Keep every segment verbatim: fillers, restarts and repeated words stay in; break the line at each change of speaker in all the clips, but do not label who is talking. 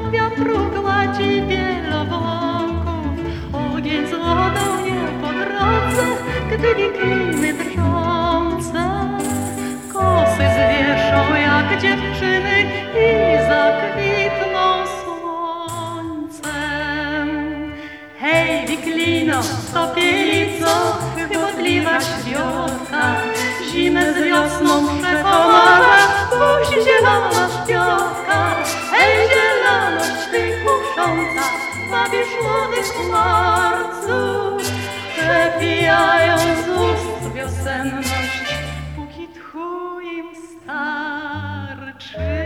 wiatru gładzi bielowąków. Ogień z wodą nie po drodze, gdy wikliny drżące kosy zwieszą jak dziewczyny i zakwitną słońcem. Hej, wiklino, topielico, chybotliwa świetka, zimę z wiosną przekomasz, puść zielona śpiotka. Hej, zieloność ty kusząca, wabisz młodych marców, przepijają z ust wiosenność, póki tchu im starczy.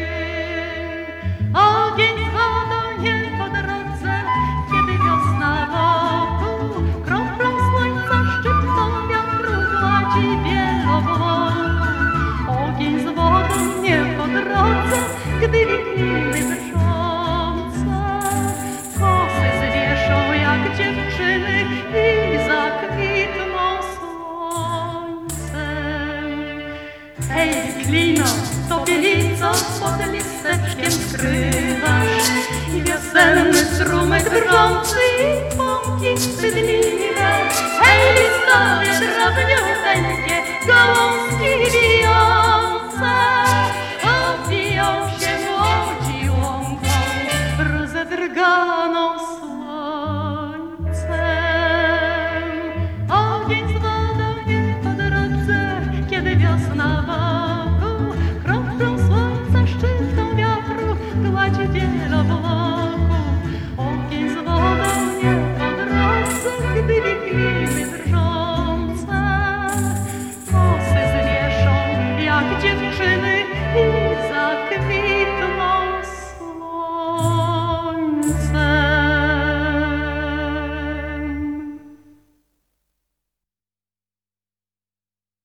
Ogień z wodą nie po drodze, kiedy wiosna wokół kroplą słońca szczyptą wiatru gładzi bielowąków. Ogień z wodą nie po drodze, gdy wikliny drżące kosy zwieszą jak dziewczyny i zakwitną słońcem. Hej, wiklino, topielico, pod listeczkiem skrywasz i wiosenny strumyk drżący i pąki wstydliwe. Hej, listowie, drobniuteńkie, gałązki wijące,